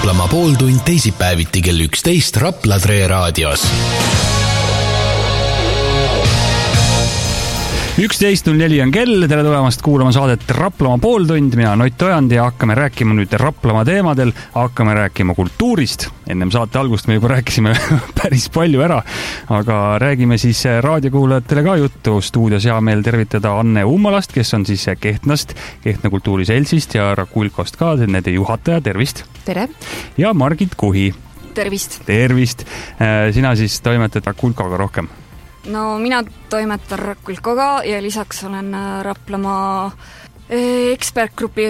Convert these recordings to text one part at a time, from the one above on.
Raplamaa pooltund teisipäeviti kell 11 Rapla Tre raadios. 11.04 on kell, tere tulemast kuulama saadet Raplamaa pooltund, mina Nott Ojand ja hakkame rääkima nüüd Raplamaa teemadel, hakkame rääkima kultuurist. Ennem saate algust me juba rääkisime päris palju ära, aga räägime siis raadiokuulajatele ka juttu. Stuudios hea meel tervitada Anne Ummalast, kes on siis Kehtnast, Kehtna kultuuriseltsist ja Rakulkost ka, nende juhataja, tervist! Tere! Ja Margit Kuhi. Tervist! Tervist! Sina siis toimetad Rakulkoga rohkem? No mina toimetan Rakulkoga ja lisaks olen Raplamaa ekspertgrupi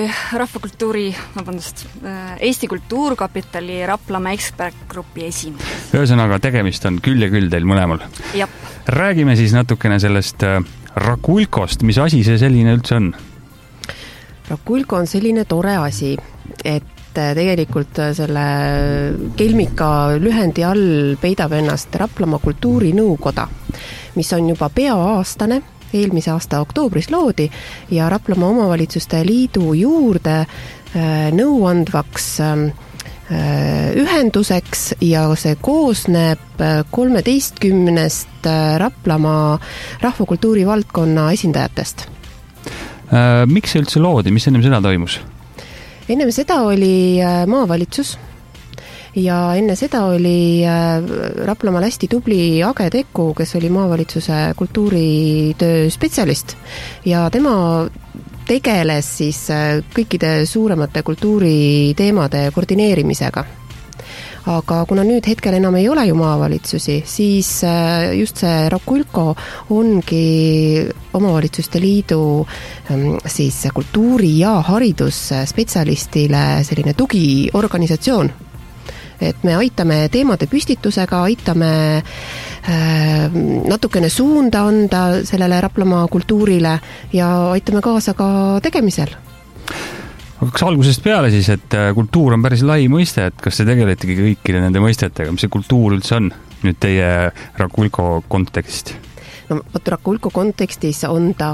Eesti Kultuurkapitali Raplamaa ekspertgrupi esimees. Ühesõnaga, tegemist on küll ja küll teil mõlemal. Jab. Räägime siis natukene sellest Rakulkost. Mis asi see selline üldse on? Rakulko on selline tore asi, et tegelikult selle kelmika lühendi all peidab ennast Raplamaa kultuurinõukoda, mis on juba peaaastane, eelmise aasta oktoobris loodi ja Raplamaa omavalitsuste liidu juurde nõuandvaks ühenduseks ja see koosneb 13 Raplamaa rahvakultuuri valdkonna esindajatest. Miks see üldse loodi? Mis ennem seda toimus? Enne seda oli maavalitsus ja enne seda oli Raplamaal hästi tubli Age Teku, kes oli maavalitsuse kultuuritöö spetsialist ja tema tegeles siis kõikide suuremate kultuuriteemade koordineerimisega. Aga kuna nüüd hetkel enam ei ole ju maavalitsusi, siis just see Rakulko ongi omavalitsuste liidu siis kultuuri- ja haridusspetsialistile selline tugiorganisatsioon. Et me aitame teemade püstitusega, aitame natukene suunda anda sellele Raplamaa kultuurile ja aitame kaasa ka tegemisel. Aga kas algusest peale siis, et kultuur on päris lai mõiste, et kas see tegeletegi kõikide nende mõistetega, mis see kultuur üldse on nüüd teie Rakulko kontekst? No, Rakulko kontekstis on ta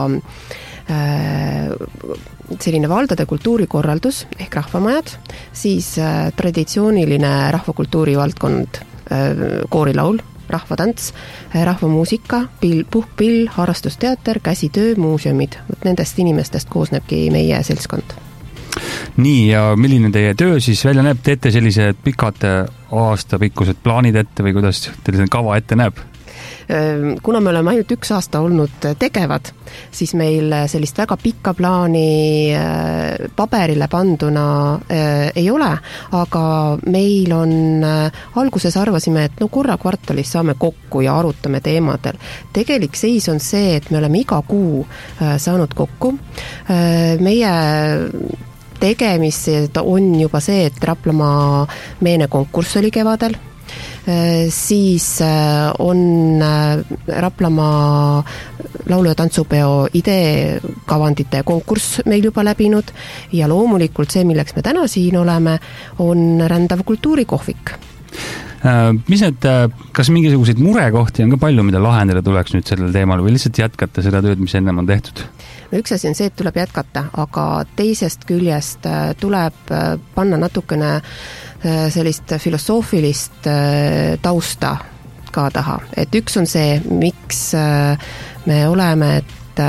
selline valdade kultuurikorraldus ehk rahvamajad, siis traditsiooniline rahvakultuuri valdkond, koorilaul, rahvatants, rahvamuusika, puhkpill, harrastusteater, käsitöö, muuseumid. Nendest inimestest koosnebki meie seltskond. Nii, ja milline teie töö siis välja näeb? Teete sellised pikad aastapikkused plaanid ette või kuidas teil kava ette näeb? Kuna me oleme ainult 1 aasta olnud tegevad, siis meil sellist väga pikka plaani paberile panduna ei ole, aga meil on alguses arvasime, et korra kvartalis saame kokku ja arutame teemadel. Tegelik seis on see, et me oleme iga kuu saanud kokku. Meie tegemised on juba see, et Raplamaa meenekonkurss oli kevadel, siis on Raplamaa laulu- ja tantsupeo ideekavandite konkurss meil juba läbinud ja loomulikult see, milleks me täna siin oleme, on rändav kultuurikohvik. Mis need, kas mingisuguseid murekohti on ka palju, mida lahendada tuleks nüüd sellel teemal või lihtsalt jätkata seda tööd, mis ennem on tehtud? No üks asi on see, et tuleb jätkata, aga teisest küljest tuleb panna natukene sellist filosoofilist tausta ka taha. Et üks on see, miks me oleme, et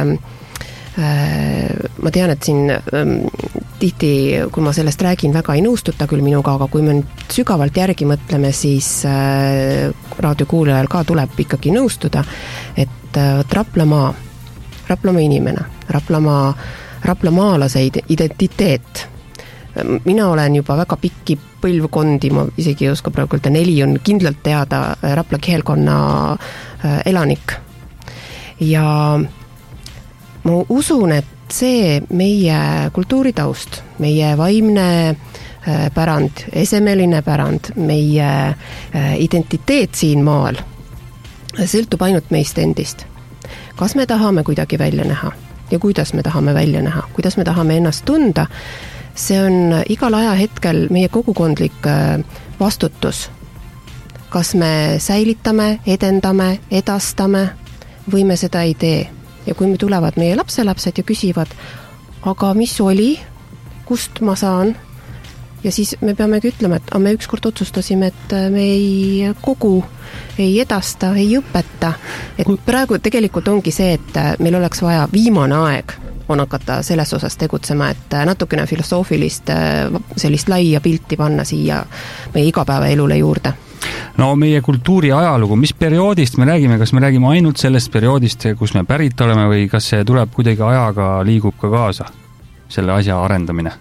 ma tean, et siin tihti, kui ma sellest räägin, väga ei nõustuta küll minuga, aga kui me nüüd sügavalt järgi mõtleme, siis raadiokuulajal ka tuleb ikkagi nõustuda, et Raplamaa inimene, raplamaalase identiteet. Mina olen juba väga pikki põlvkondi, ma isegi ei oska praegu öelda, 4 on kindlalt teada Rapla kihelkonna elanik. Ja ma usun, et see meie kultuuritaust, meie vaimne pärand, esemeline pärand, meie identiteet siin maal sõltub ainult meist endist. Kas me tahame kuidagi välja näha ja kuidas me tahame välja näha, kuidas me tahame ennast tunda, see on igal ajahetkel meie kogukondlik vastutus. Kas me säilitame, edendame, edastame või me seda ei tee. Ja kui me tulevad meie lapselapsed ja küsivad, aga mis oli, kust ma saan, ja siis me peamegi ütlema, et me ükskord otsustasime, et me ei kogu, ei edasta, ei õpeta. Et praegu tegelikult ongi see, et meil oleks vaja viimane aeg on hakata selles osas tegutsema, et natukene filosoofilist sellist laia pilti panna siia meie igapäevaelule juurde. No meie kultuuri ajalugu, mis perioodist me räägime, kas me räägime ainult sellest perioodist, kus me pärit oleme või kas see tuleb kuidagi ajaga, liigub ka kaasa, selle asja arendamine?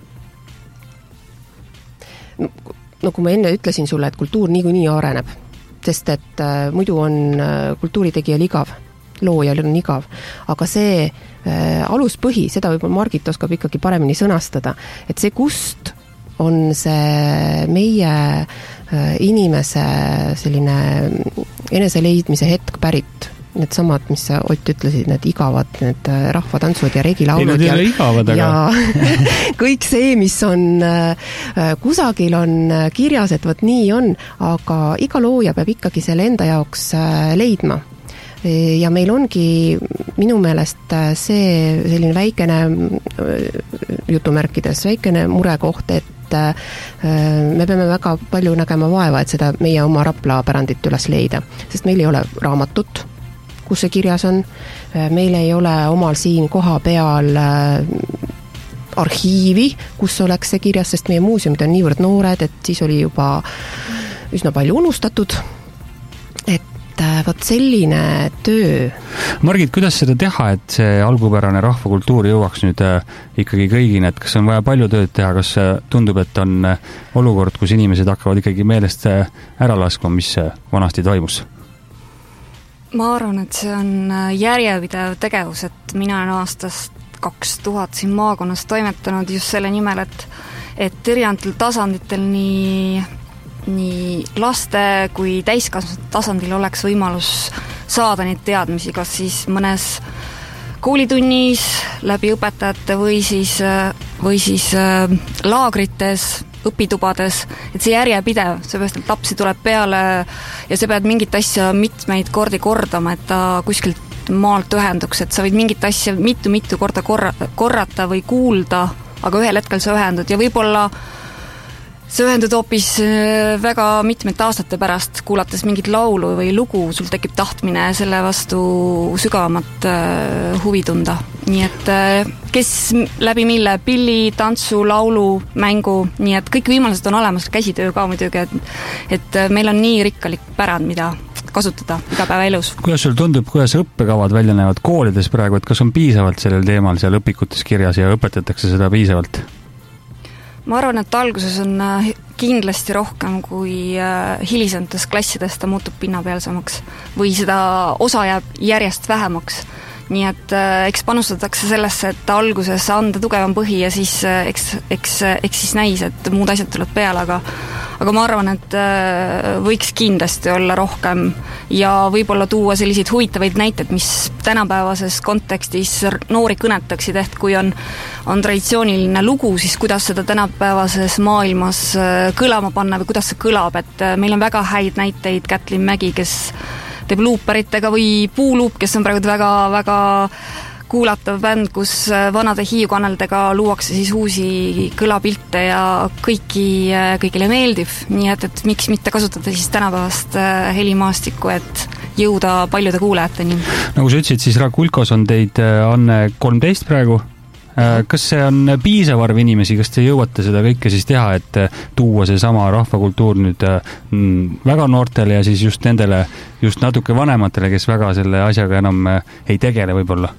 Nagu ma enne ütlesin sulle, et kultuur niikuinii areneb, sest et muidu on kultuuritegijal igav, loojal on igav, aga see aluspõhi, seda võib-olla Margit oskab ikkagi paremini sõnastada, et see kust on see meie inimese selline eneseleidmise hetk pärit, need samad, mis sa Ott ütlesid, need igavad, need rahvatantsud ja regilaulud ja kõik see, mis on kusagil on kirjas, et võt nii on, aga iga looja peab ikkagi selle enda jaoks leidma. Ja meil ongi minu meelest see selline väikene jutumärkides, väikene murekoht, et me peame väga palju nägema vaeva, et seda meie oma Rapla pärandit üles leida, sest meil ei ole raamatut, kus see kirjas on, meil ei ole omal siin koha peal arhiivi, kus oleks see kirjas, sest meie muuseumid on niivõrd noored, et siis oli juba üsna palju unustatud, et võt selline töö. Margit, kuidas seda teha, et see algupärane rahvakultuur jõuaks nüüd ikkagi kõigini, et kas on vaja palju tööd teha, kas tundub, et on olukord, kus inimesed hakkavad ikkagi meelest ära laskma, mis vanasti toimus? Ma arvan, et see on järjepidev tegevus, et mina olen aastast 2000 siin maakonnas toimetanud just selle nimel, et erinevatel tasanditel nii laste kui täiskasvanud tasandil oleks võimalus saada neid teadmisi, kas siis mõnes koolitunnis läbi õpetajate või siis laagrites, õpitubades, et see järjepidev, seepärast, et lapsi tuleb peale ja sa pead mingit asja mitmeid kordi kordama, et ta kuskilt maalt ühenduks, et sa võid mingit asja mitu korda korrata või kuulda, aga ühel hetkel sa ühendud ja võib-olla sa ühendud hoopis väga mitmete aastate pärast, kuulates mingit laulu või lugu, sul tekib tahtmine selle vastu sügavamat huvi tunda. Nii et kes läbi mille, pilli, tantsu, laulu, mängu, nii et kõik võimalused on olemas, käsitöö ka muidugi, et meil on nii rikkalik pärand, mida kasutada igapäevaelus. Kuidas sul tundub, kuidas õppekavad välja näevad koolides praegu, et kas on piisavalt sellel teemal seal õpikutes kirjas ja õpetatakse seda piisavalt? Ma arvan, et alguses on kindlasti rohkem kui hilisemates klassides ta muutub pinnapealsemaks või seda osa jääb järjest vähemaks. Nii et eks panustatakse sellesse, et alguses anda tugevam põhi ja siis eks siis näis, et muud asjad tuleb peale, aga ma arvan, et võiks kindlasti olla rohkem ja võib-olla tuua selliseid huvitavaid näiteid, mis tänapäevases kontekstis noori kõnetaksid, ehk kui on traditsiooniline lugu, siis kuidas seda tänapäevases maailmas kõlama panna või kuidas see kõlab, et meil on väga häid näiteid, Kätlin Mägi, kes teeb luuperitega või Puuluup, kes on praegu väga kuulatav bänd, kus vanade hiiukanaldega luuakse siis uusi kõlapilte ja kõigile meeldib, nii et miks mitte kasutada siis tänapäevast helimaastikku, et jõuda paljude kuulajateni. Nagu sa ütlesid, siis Rakulkos on teid, Anne, 13 praegu. Kas see on piisav arv inimesi, kas te jõuate seda kõike siis teha, et tuua see sama rahvakultuur nüüd väga noortele ja siis just nendele, just natuke vanematele, kes väga selle asjaga enam ei tegele võib-olla?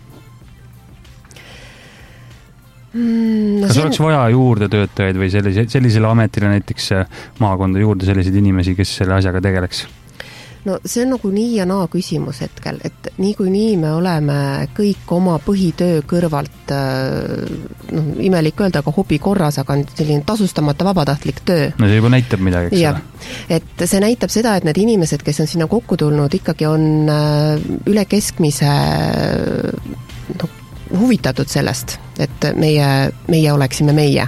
Kas oleks vaja juurde töötajaid või sellisele ametile näiteks maakonda juurde selliseid inimesi, kes selle asjaga tegeleks? No see on nagu nii ja naa küsimus hetkel, et nii me oleme kõik oma põhitöö kõrvalt, imelik öelda, aga hobi korras, aga selline tasustamata vabatahtlik töö. No see juba näitab midagi, eks ole? Et see näitab seda, et need inimesed, kes on sinna kokku tulnud, ikkagi on üle keskmise huvitatud sellest, et meie oleksime meie.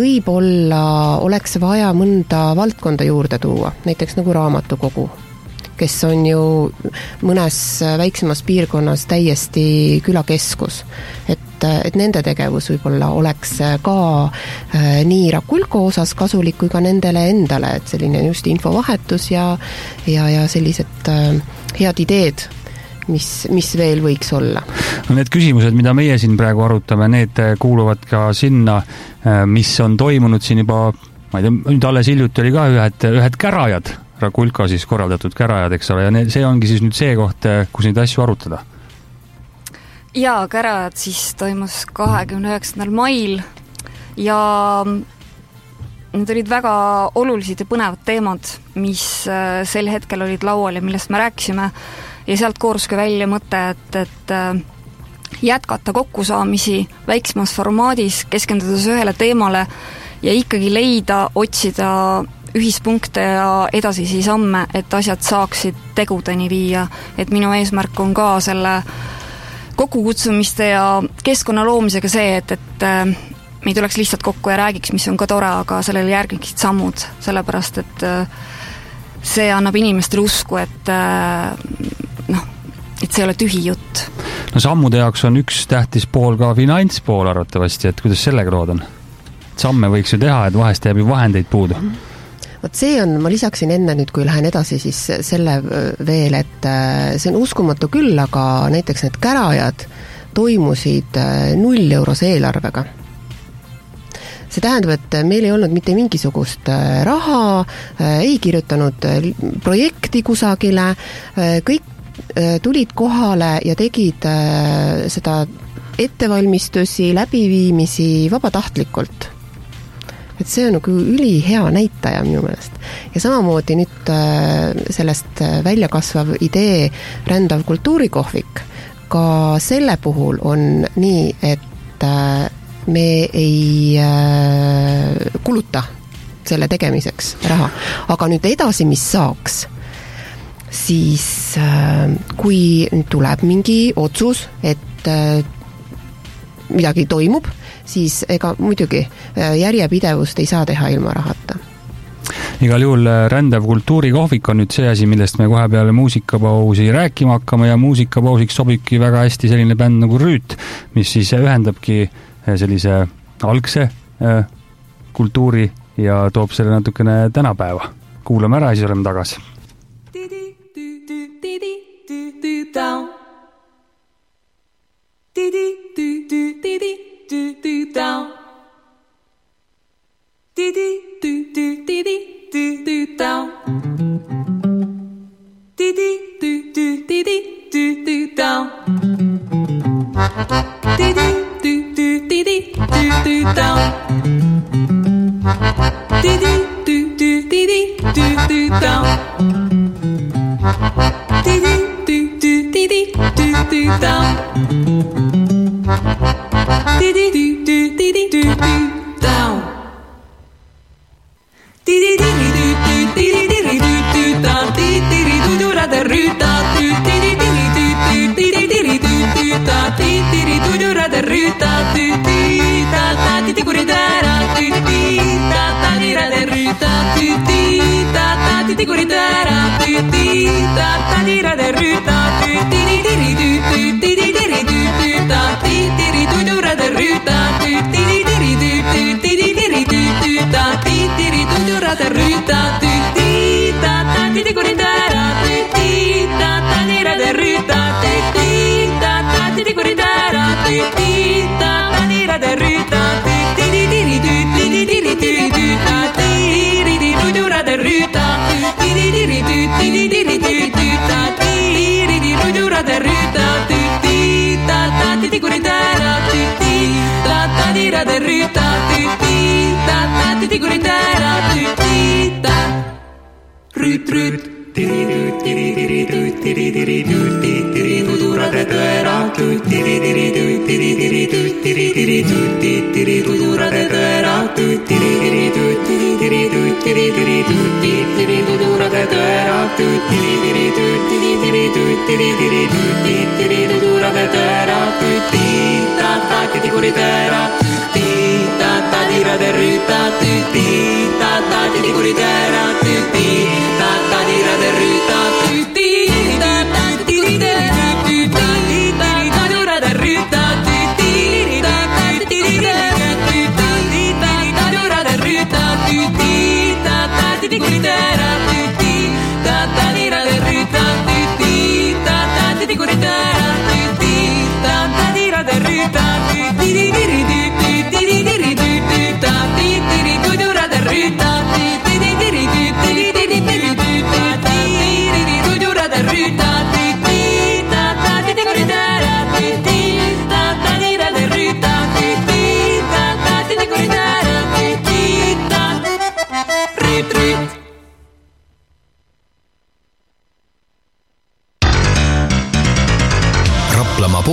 Võib-olla oleks vaja mõnda valdkonda juurde tuua, näiteks nagu raamatukogu. kes on ju mõnes väiksemas piirkonnas täiesti külakeskus. Et nende tegevus võib-olla oleks ka nii Rakulko osas kasulik kui ka nendele endale, et selline just infovahetus ja sellised head ideed, mis veel võiks olla. No need küsimused, mida meie siin praegu arutame, need kuuluvad ka sinna, mis on toimunud siin juba, ma ei tea, nüüd alles hiljuti oli ka ühed kärajad, Rakulko siis korraldatud kärajad, eks ole, ja see ongi siis nüüd see koht, kus neid asju arutada. Jaa, kärajad siis toimus 29. mail ja need olid väga olulised ja põnevad teemad, mis sel hetkel olid laual ja millest me rääkisime ja sealt kooruski välja mõte, et jätkata kokkusaamisi väiksemas formaadis, keskendudes ühele teemale ja ikkagi leida, otsida ühispunkte ja edasisi samme, et asjad saaksid tegudeni viia. Et minu eesmärk on ka selle kokkukutsumiste ja keskkonna loomisega see, et me ei tuleks lihtsalt kokku ja räägiks, mis on ka tore, aga sellele järgiksid sammud, sellepärast, et see annab inimestele usku, et see ei ole tühi jutt. No sammude jaoks on üks tähtis pool ka finantspool arvatavasti, et kuidas sellega lood on? Samme võiks ju teha, et vahest jääb ju vahendeid puudu. Vot see on, ma lisaksin enne nüüd, kui lähen edasi, siis selle veel, et see on uskumatu küll, aga näiteks need kärajad toimusid 0 eurose eelarvega. See tähendab, et meil ei olnud mitte mingisugust raha, ei kirjutanud projekti kusagile, kõik tulid kohale ja tegid seda ettevalmistusi, läbiviimisi vabatahtlikult. Et see on nagu ülihea näitaja minu meelest. Ja samamoodi nüüd sellest välja kasvav idee rändav kultuurikohvik, ka selle puhul on nii, et me ei kuluta selle tegemiseks raha. Aga nüüd edasi, mis saaks, siis kui nüüd tuleb mingi otsus, et midagi toimub, siis ega muidugi järjepidevust ei saa teha ilma rahata. Igal juhul rändav kultuurikohvik on nüüd see asi, millest me kohe peale muusikapausi rääkima hakkame ja muusikapausiks sobibki väga hästi selline bänd nagu Rüüt, mis siis ühendabki sellise algse kultuuri ja toob selle natukene tänapäeva. Kuulame ära ja siis oleme tagasi. Down. Dee dee doo doo dee dee doo doo down. Dee dee doo doo dee dee doo doo down. Dee dee doo doo dee dee doo doo down. Dee dee doo doo dee dee doo doo down. Dee dee doo doo dee dee doo doo down. Dee dee doo doo dee dee doo doo down. Dee dee dee doo doo dee dee dee doo doo down. Dee dee doo doo ra de ruta doo dee dee dee doo doo dee dee dee doo doo down. Dee dee doo doo ra de ruta doo dee da da dee dee guridara doo dee da da dee ra de ruta doo dee da da dee dee guridara doo dee da da dee ra de ruta doo dee dee dee doo doo dee dee dee doo doo down. Dee dee doo doo ra de ruta doo dee dee dee doo doo dee dee dee doo doo down. Dee dee doo doo ra de ruta doo dee da da dee dee guridara doo dee da da dee ra de ruta doo dee da da dee dee guridara doo dee da da dee ra de ruta doo dee dee dee doo dee dee dee doo doo down. Dee dee doo doo ra de ruta doo dee dee dee doo dee dee dee doo doo down. Dee dee doo doo ra de ruta doo dee da da dee dee guridara doo dee da da dee ra de ruta doo dee da da dee dee guridara doo dee da rüüt rüüt tiri rüüt tiri tiri tüüt tiri tiri tüüt tiri tudurade tõera tüüt tiri tiri tüüt tiri tiri tüüt tiri tiri tüüt tiri tudurade tõera tüüt tiri tiri tüüt tiri tiri tüüt tiri tiri tüüt tiri tudurade tõera tüüt tiri tiri tüüt tiri tiri tüüt tiri tiri tüüt tiri tudurade tõera tüüt ta ta tiri guridera tüüt ta ta tira de rüüta tüüt ta ta tiri guridera tüüt ta ta tira de rüüta tüüt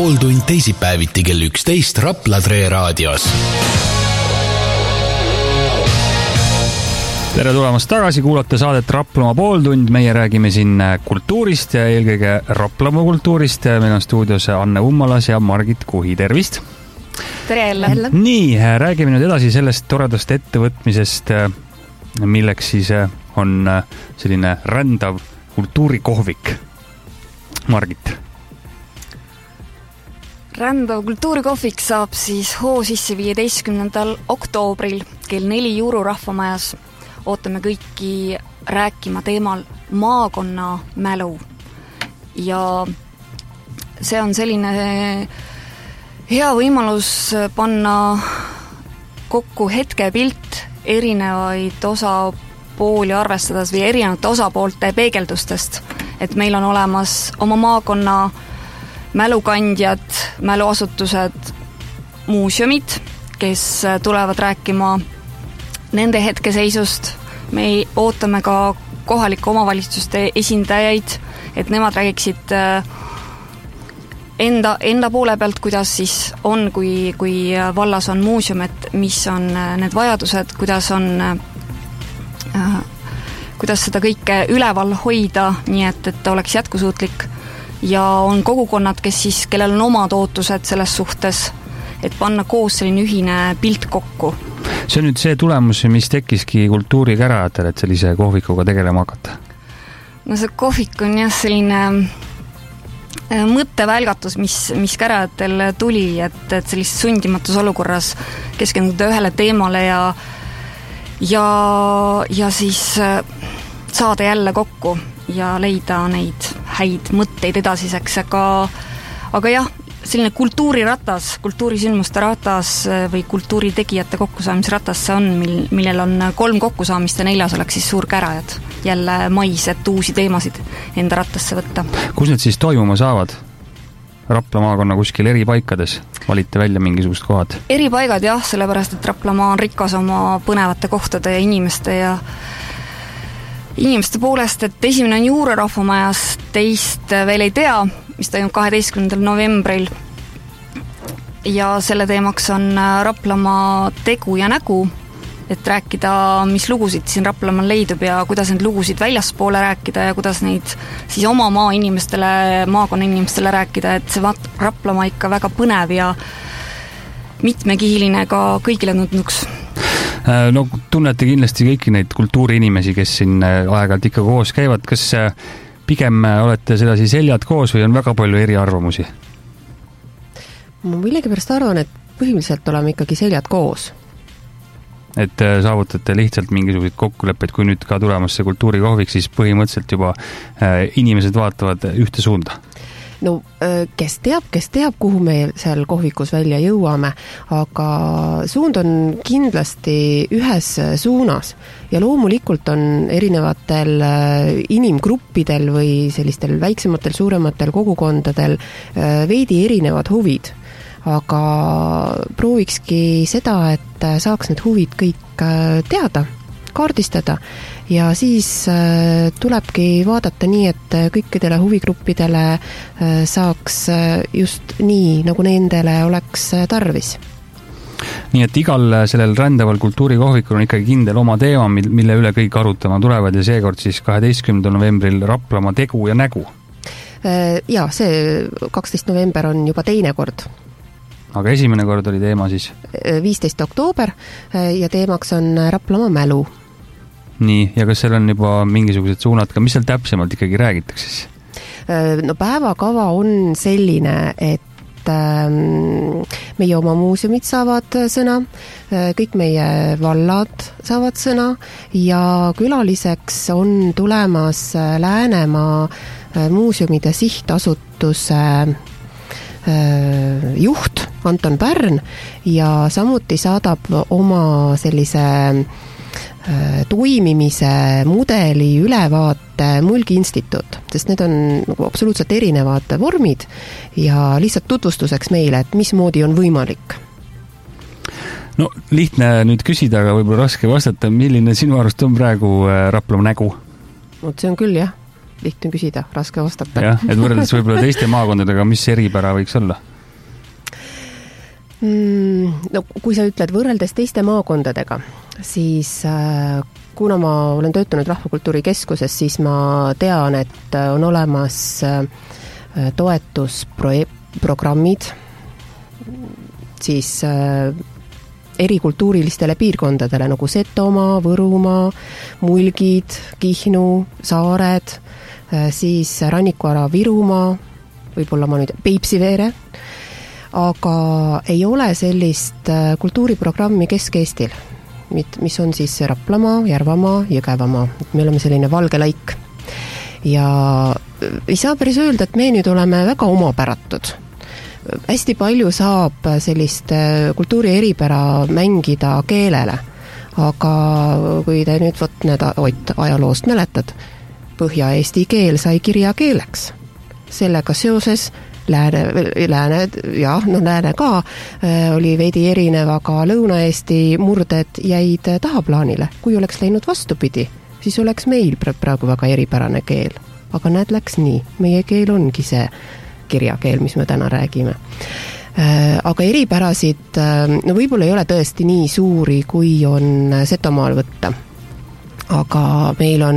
pooltund teisipäeviti kell 11 Rapla Tre raadios. Tere tulemast tagasi, kuulate saadet Raplamaa pooltund. Meie räägime siin kultuurist ja eelkõige Raplamaa kultuurist. Meil on stuudios Anne Ummalas ja Margit Kuhi. Tervist! Tere jälle! Nii, räägime nüüd edasi sellest toredast ettevõtmisest, milleks siis on selline rändav kultuurikohvik. Margit. Rändav kultuurikohvik saab siis hoo sisse 15. oktoobril kell 4 Juuru rahvamajas. Ootame kõiki rääkima teemal maakonna mälu. Ja see on selline hea võimalus panna kokku hetkepilt erinevaid osapooli arvestades või erinevate osapoolte peegeldustest. Et meil on olemas oma maakonna mälukandjad, mäluasutused, muuseumid, kes tulevad rääkima nende hetkeseisust. Me ootame ka kohalike omavalitsuste esindajaid, et nemad räägiksid enda poole pealt, kuidas siis on, kui vallas on muuseum, et mis on need vajadused, kuidas seda kõike üleval hoida, nii et oleks jätkusuutlik. Ja on kogukonnad, kellel on omad ootused selles suhtes, et panna koos selline ühine pilt kokku. See on nüüd see tulemus, mis tekkiski kultuurikärajatel, et sellise kohvikuga tegelema hakata? No see kohvik on jah selline mõttevälgatus, mis kärajatel tuli, et sellises sundimatus olukorras keskenduda ühele teemale ja siis saada jälle kokku ja leida neid häid mõtteid edasiseks, aga jah, selline kultuuriratas, kultuurisündmuste ratas või kultuuritegijate kokkusaamisratas see on, millel on 3 kokkusaamist ja 4 oleks siis suur kärajad jälle mais, et uusi teemasid enda rattasse võtta. Kus need siis toimuma saavad? Rapla maakonna kuskil eri paikades? Valite välja mingisugust kohad? Eri paigad jah, sellepärast, et Raplamaa on rikas oma põnevate kohtade ja inimeste poolest, et esimene on Juure rahvamajas, teist veel ei tea, mis toimub 12. novembril. Ja selle teemaks on Raplamaa tegu ja nägu, et rääkida, mis lugusid siin Raplamaal leidub ja kuidas need lugusid väljaspoole rääkida ja kuidas neid siis oma maakonna inimestele rääkida, et see Raplamaa ikka väga põnev ja mitmekihiline ka kõigile tunduks. No tunnete kindlasti kõiki neid kultuuriinimesi, kes siin aeg-ajalt ikka koos käivad. Kas pigem olete sedasi seljad koos või on väga palju eriarvamusi? Ma millegipärast arvan, et põhimõtteliselt oleme ikkagi seljad koos. Et saavutate lihtsalt mingisuguseid kokkuleppeid, kui nüüd ka tulemas see kultuurikohvik, siis põhimõtteliselt juba inimesed vaatavad ühte suunda. No kes teab, kuhu me seal kohvikus välja jõuame, aga suund on kindlasti ühes suunas ja loomulikult on erinevatel inimgruppidel või sellistel väiksematel, suurematel kogukondadel veidi erinevad huvid, aga proovikski seda, et saaks need huvid kõik teada, kaardistada ja siis tulebki vaadata nii, et kõikidele huvigruppidele saaks just nii, nagu nendele oleks tarvis. Nii et igal sellel rändaval kultuurikohvikul on ikkagi kindel oma teema, mille üle kõik arutama tulevad ja seekord siis 12. novembril Raplamaa tegu ja nägu. Ja, see 12. november on juba teine kord. Aga esimene kord oli teema siis? 15. oktoober ja teemaks on Raplamaa mälu. Nii, ja kas seal on juba mingisugused suunad ka, mis seal täpsemalt ikkagi räägitakse siis? No päevakava on selline, et meie oma muuseumid saavad sõna, kõik meie vallad saavad sõna ja külaliseks on tulemas Läänemaa muuseumide sihtasutuse juht Anton Pärn ja samuti saadab oma sellise toimimise mudeli ülevaate Mulgi instituut, sest need on nagu absoluutselt erinevad vormid ja lihtsalt tutvustuseks meile, et mismoodi on võimalik. No lihtne nüüd küsida, aga võib-olla raske vastata, milline sinu arust on praegu Raplamaa nägu? See on küll jah, lihtne küsida, raske vastata. Jah, et võrreldes võib-olla teiste maakondadega, mis eripära võiks olla? No kui sa ütled võrreldes teiste maakondadega, siis kuna ma olen töötanud Rahvakultuuri Keskuses, siis ma tean, et on olemas toetusprogrammid siis erikultuurilistele piirkondadele nagu Setomaa, Võrumaa, Mulgid, Kihnu, Saared, siis rannikuala Virumaa, võib-olla ma nüüd Peipsiveere, aga ei ole sellist kultuuriprogrammi Kesk-Eestil, mis on siis Raplamaa, Järvamaa, Jõgevamaa. Me oleme selline valge laik. Ja ei saa päris öelda, et me nüüd oleme väga omapäratud. Hästi palju saab sellist kultuuri eripära mängida keelele, aga kui te nüüd ajaloost mäletad, Põhja-Eesti keel sai kirjakeeleks. Sellega seoses lääne ka oli veidi erinev, aga Lõuna-Eesti murded jäid tahaplaanile. Kui oleks läinud vastupidi, siis oleks meil praegu väga eripärane keel. Aga näed, läks nii. Meie keel ongi see kirjakeel, mis me täna räägime. Aga eripärasid, no võib-olla ei ole tõesti nii suuri, kui on Setomaal võtta. Aga meil on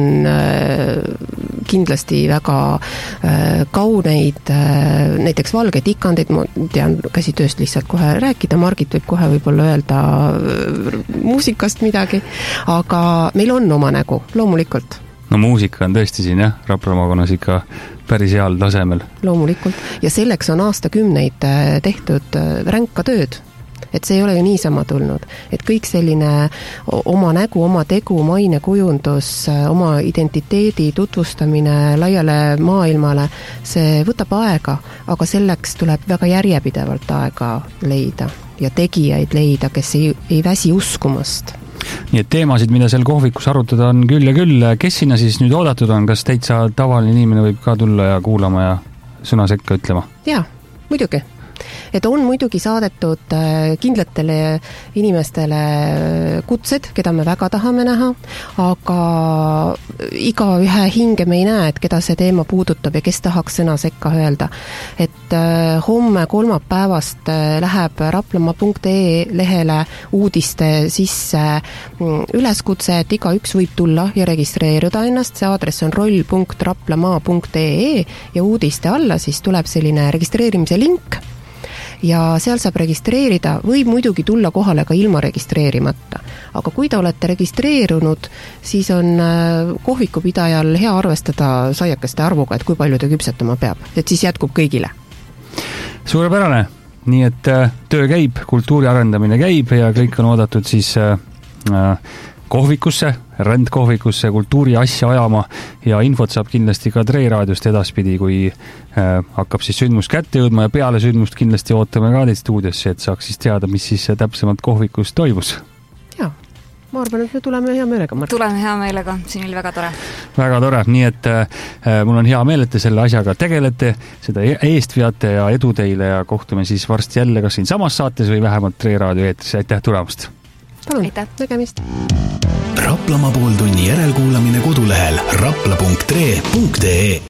kindlasti väga kauneid, näiteks valgeid ikandeid, ma tean käsitööst lihtsalt kohe rääkida, Margit võib kohe võib-olla öelda muusikast midagi, aga meil on oma nägu, loomulikult. No muusika on tõesti siin, jah, Rapla maakonnas ikka päris heal tasemel. Loomulikult, ja selleks on aastakümneid tehtud ränka tööd. Et see ei ole ju niisama tulnud, et kõik selline oma nägu, oma tegu, maine kujundus, oma identiteedi tutvustamine laiale maailmale, see võtab aega, aga selleks tuleb väga järjepidevalt aega leida ja tegijaid leida, kes ei väsi uskumast. Nii et teemasid, mida seal kohvikus arutada on küll ja küll. Kes sinna siis nüüd oodatud on? Kas täitsa tavaline inimene võib ka tulla ja kuulama ja sõna sekka ütlema? Jaa, muidugi. Et on muidugi saadetud kindlatele inimestele kutsed, keda me väga tahame näha, aga iga ühe hinge me ei näe, et keda see teema puudutab ja kes tahaks sõna sekka öelda. Et homme kolmapäevast läheb raplamaa.ee lehele uudiste sisse üleskutse, et igaüks võib tulla ja registreeruda ennast. See aadress on roll.raplamaa.ee ja uudiste alla siis tuleb selline registreerimise link ja seal saab registreerida, võib muidugi tulla kohale ka ilma registreerimata. Aga kui te olete registreerunud, siis on kohvikupidajal hea arvestada saiakeste arvuga, et kui palju ta küpsetama peab, et siis jätkub kõigile. Suurepärane, nii et töö käib, kultuuri arendamine käib ja kõik on oodatud siis kohvikusse, rändkohvikusse, kultuuri asja ajama ja infot saab kindlasti ka Tre raadiost edaspidi, kui hakkab siis sündmus kätte jõudma ja peale sündmust kindlasti ootame ka teid stuudiosse, et saaks siis teada, mis siis täpsemalt kohvikus toimus. Jaa, ma arvan, et me tuleme hea meelega, Mart. Tuleme hea meelega, siin oli väga tore. Väga tore, nii et mul on hea meel, et te selle asjaga tegelete, seda eest veate ja edu teile ja kohtume siis varsti jälle kas siin samas saates või vähemalt Tre raadio eetris. Aitäh tulemast! Palun, nägemist! Raplamaa pooltunni järelkuulamine kodulehel rapla.tre.ee